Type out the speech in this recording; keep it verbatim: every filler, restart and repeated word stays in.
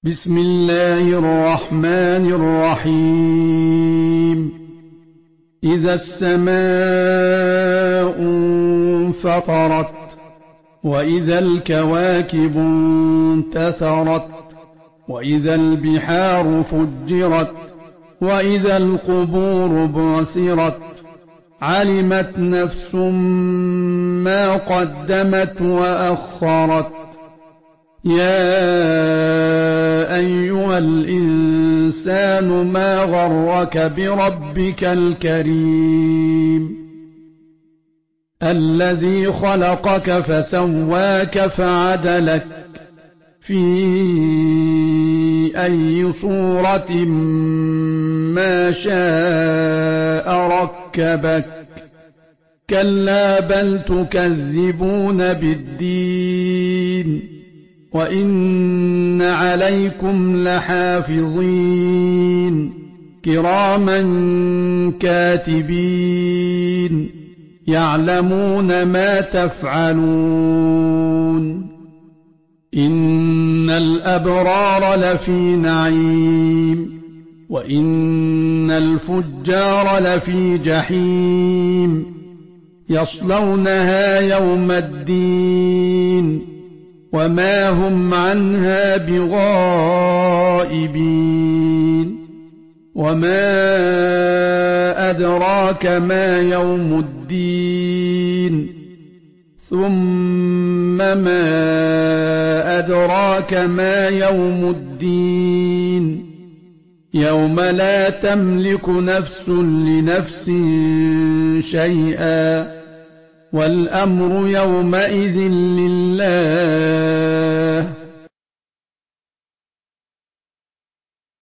بسم الله الرحمن الرحيم إذا السماء انفطرت وإذا الكواكب انتثرت وإذا البحار فجرت وإذا القبور بعثرت علمت نفس ما قدمت وأخرت يا أيها الإنسان ما غرك بربك الكريم الذي خلقك فسواك فعدلك في أي صورة ما شاء ركبك كلا بل تكذبون بالدين وإن عليكم لحافظين كراما كاتبين يعلمون ما تفعلون إن الأبرار لفي نعيم وإن الفجار لفي جحيم يصلونها يوم الدين وما هم عنها بغائبين وما أدراك ما يوم الدين ثم ما أدراك ما يوم الدين يوم لا تملك نفس لنفس شيئا والأمر يومئذ لله